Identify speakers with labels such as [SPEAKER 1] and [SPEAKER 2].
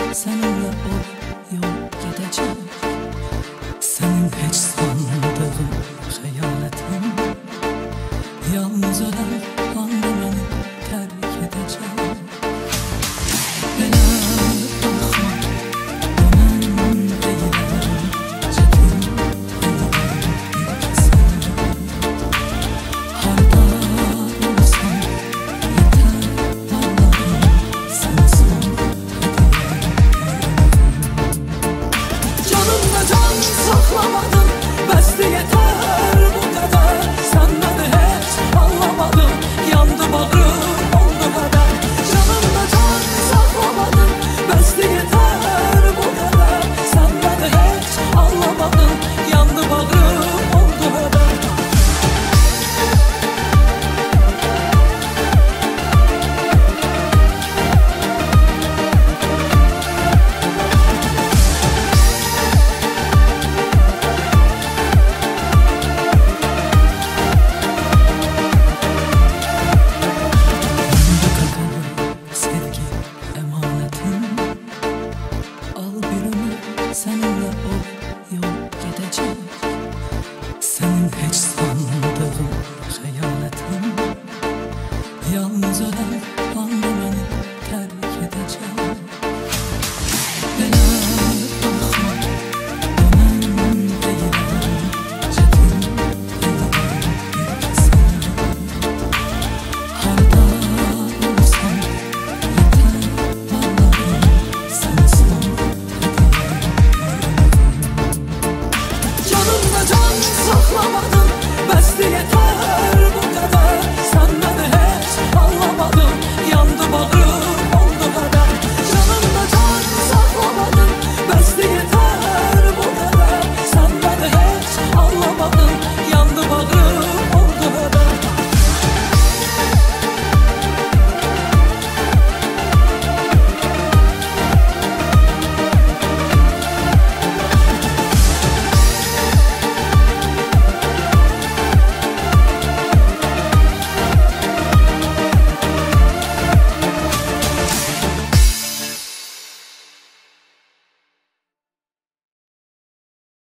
[SPEAKER 1] seninle o yol gideceğim. Senin hiç sandığın hayaletin, yalnız ölen anda beni terk edeceğim. Belə baxma, dönən deyiləm, çətin deyiləm ikəsən. Harda olsan yeter Allah'ım, sana son hediyem. Canımda can saklamadın, bəsdi yeter bu kadar. Sen beni hiç anlamadın, yandı bağrım oldu kadar. Canımda can saklamadın, bəsdi yeter bu kadar. Sen beni hiç anlamadın, yandı bağrım oldu kadar. Sevgi emanetim, al bir ömür seninle